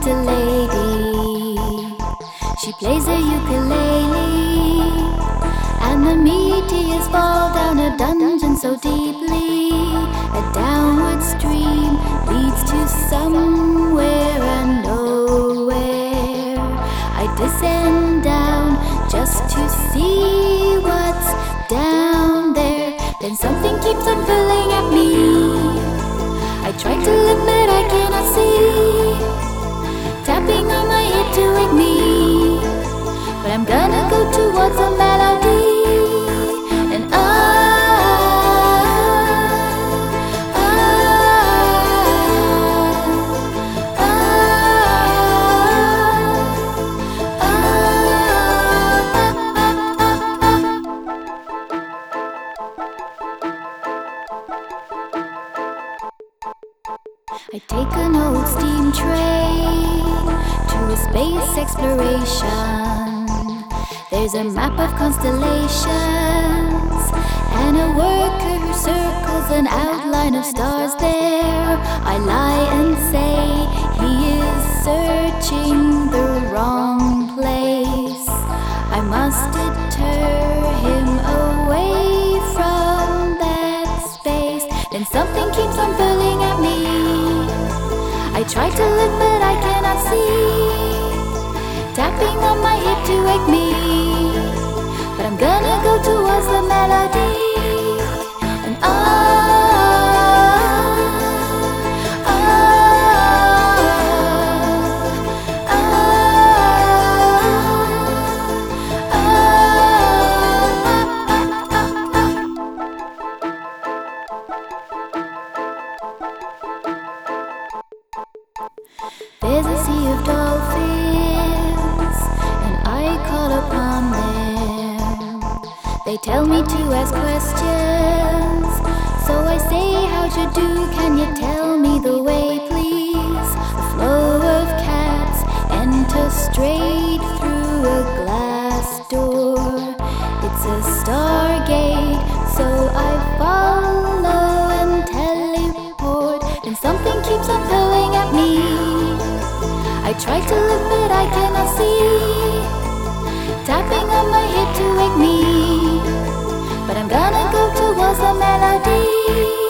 little lady. She plays a ukulele, and the meteors fall down a dungeon so deeply. A downward stream leads to somewhere and nowhere. I descend down just to see what's down there. Then something keeps on pulling at me. I try to look but I cannot see, tapping on my head to wake me. But I'm gonna go towards the melody. And I take an old steam train to a space exploration. There's a map of constellations and a worker who circles an outline of stars there. I lie and say he is searching the wrong place. I must deter him away from that space. Then something keeps on pulling at me. I try to look but I cannot see, tapping on my hip to wake me. But I'm gonna go towards the melody. And there's a sea of dolphins, and I call upon them. They tell me to ask questions, so I say, how'd you do? Can you tell me the way, please? A flow of cats enter straight through a glass door. It's a stargate, so I follow and teleport. And something keeps on pulling at me. I try to look but I cannot see, tapping on my head to wake me. But I'm gonna go towards the melody.